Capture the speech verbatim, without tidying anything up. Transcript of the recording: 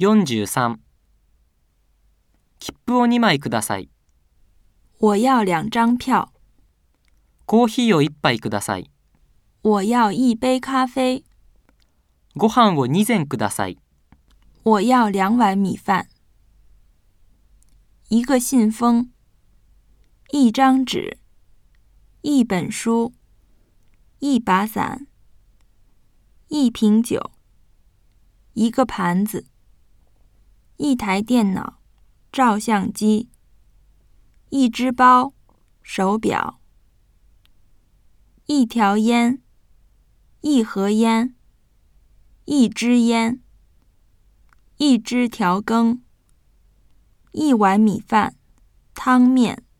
よんじゅうさん、切符をにまいください。 我要两张票。 コーヒーをいっぱいください。 我要一杯咖啡。 ご飯をに膳ください。 我要两碗米饭。一个信封。一张纸。一本书。一把伞。一瓶酒。一个盘子。一台电脑。照相机。一只包。手表。一条烟。一盒烟。一支烟。一只调羹。一碗米饭。汤面。